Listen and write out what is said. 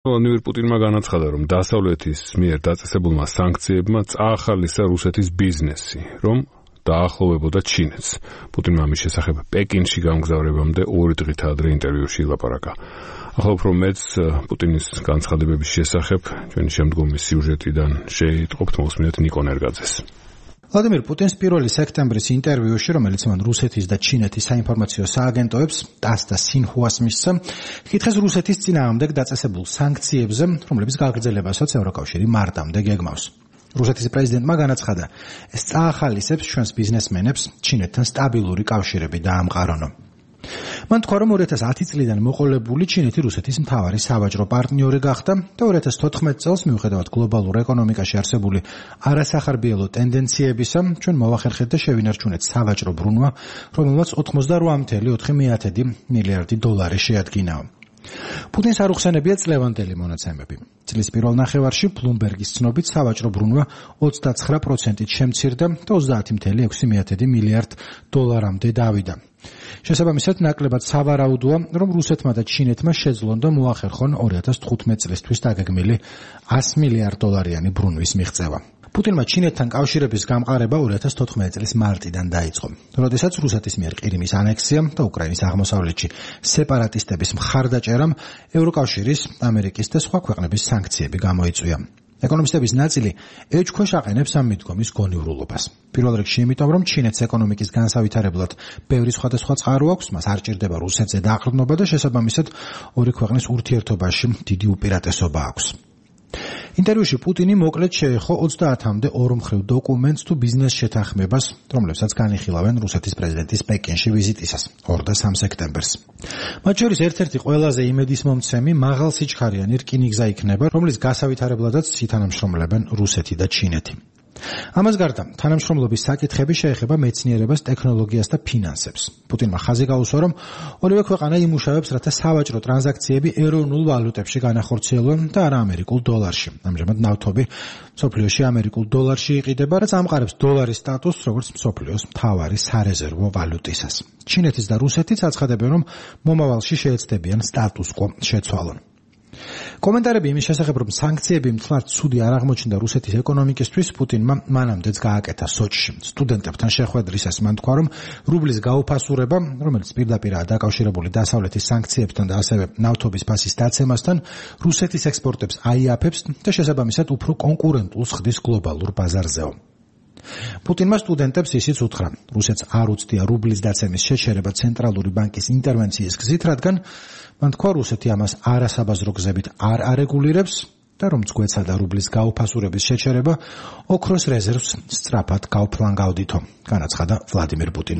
ვლადიმირ პუტინმა განაცხადა, რომ დასავლეთის მიერ დაწესებულმა სანქციებმა წაახალისა რუსეთის ბიზნესი, რომ დაახლოვებოდა ჩინეთს. პუტინმა ამის შესახებ პეკინში გამგზავრებამდე 2 დღით ადრე ინტერვიუში ილაპარაკა. ახლა უფრო მეც პუტინის განცხადებების შესახებ ჩვენი შემდგომი სიუჟეტიდან შეიტყობთ, მოსმინეთ ნიკო ნერგაძეს. ვლადიმირ პუტინს 1 სექტემბრის ინტერვიუში, რომელიც მან რუსეთის და ჩინეთის საინფორმაციო სააგენტოებს TASS და Xinhuas მისცა, კითხეს რუსეთის წინააღმდეგ დაწესებულ სანქციებზე, რომლებიც გაგრძელებასაც ევროკავშირი მარტამდე გეგმავს. რუსეთის პრეზიდენტმა განაცხადა, ეს წაახალისებს ჩვენს ბიზნესმენებს ჩინეთთან სტაბილური კავშირები დაამყარონო. მან თქვა, რომ 2010 წლიდან მოყოლებული ჩინეთი რუსეთის მთავარი სავაჭრო პარტნიორი გახდა და 2014 წელს მიუხედავად გლობალურ ეკონომიკაში არსებული არასახარბიელო ტენდენციებისა, ჩვენ მოვახერხეთ და შევინარჩუნეთ სავაჭრო ბრუნვა, რომელმაც 88.4 მილიარდი დოლარი შეადგინაო. პუტინს არ უხსენებია წლევანდელი მონაცემები. წლის პირველ ნახევარში ბლუმბერგის ცნობით სავაჭრო ბრუნვა 29%-ით შემცირდა და 30.6 მილიარდ დოლარამდე დავიდა. შესაბამისად, ნაკლებად სავარაუდოა, რომ რუსეთმა და ჩინეთმა შეძლონ და მოახერხონ 2015 წლისთვის დაგეგმილი 100 მილიარდ დოლარიანი ბრუნვის მიღწევა. პუტინმა ჩინეთთან კავშირების გამყარება 2014 წლის მარტიდან დაიწყო, როდესაც რუსეთის მიერ ყირიმის ანექსიამ და უკრაინის აღმოსავლეთში სეპარატისტების მხარდაჭერამ ევროკავშირის, ამერიკის და სხვა ქვეყნების სანქციები გამოიწვია. ეკონომისტების ნაწილი ეჭქვეშ აყენებს ამ მიდგომის გონივრულობას. პირველ რიგში იმიტომ, რომ ჩინეთს ეკონომიკის განსავითარებლად ბევრი სხვადასხვა წყარო აქვს, მას არ ჭირდება რუსეთზე დაყრდნობა და შესაბამისად ორი ქვეყნის ურთიერთობაში დიდი უპირატესობა აქვს. ინტერვიუში პუტინი მოკლედ შეეხო 30-მდე ორმხრივ დოკუმენტს თუ ბიზნეს შეთანხმებას, რომლებსაც განიხილავენ რუსეთის პრეზიდენტის პეკინში ვიზიტისას 2 და 3 სექტემბერს. მათ შორის ერთ-ერთი ყველაზე იმედისმომცემი მაღალ სიჩქარიანი რკინიგზა იქნება, რომლის გასავითარებლადაც ითანამშრომლებენ რუსეთი და ჩინეთი. ამას გარდა, თანამშრომლობის საკითხები შეეხება მეცნიერებას, ტექნოლოგიას და ფინანსებს. პუტინმა ხაზი გაუსვა, რომ ორივე ქვეყანა იმუშავებს, რათა სავაჭრო ტრანზაქციები ეროვნულ ვალუტებში განახორციელონ და არა ამერიკულ დოლარში. ამჟამად ნავთობი მსოფლიოში ამერიკულ დოლარში იყიდება, რაც ამყარებს დოლარის სტატუსს, როგორც მსოფლიოს მთავარი სარეზერვო ვალუტისას. ჩინეთის და რუსეთიც აცხადებენ, რომ მომავალში შეეცდებიან სტატუს-კვო შეცვალონ. კომენტარები იმის შესახებ, რომ სანქციები მთლად ცუდი არ აღმოჩნდა რუსეთის ეკონომიკისთვის, პუტინმა მანამდეც გააკეთა სოჩში. სტუდენტებთან შეხვედრისას მან თქვა, რომ რუბლის გაუფასურება, რომელიც პირდაპირაა დაკავშირებული დასავლეთის სანქციებთან და ასევე ნავთობის ფასის დაცემასთან, რუსეთის ექსპორტებს აიაფებს და შესაბამისად უფრო კონკურენტულს ხდის გლობალურ ბაზარზეო. პუტინმა სტუდენტებს ისიც უთხრა, რუსეთს არ უცდია რუბლის დაცემის შეჩერება ცენტრალური ბანკის ინტერვენციის გზით, რადგან მან თქვა, რუსეთი ამას არასაბაზრო გზებით არ არეგულირებს და რომ წგვეცადა რუბლის გაუფასურების შეჩერება ოქროს რეზერვს სწრაფად გავფლანგავდითო, განაცხადა ვლადიმირ პუტინი.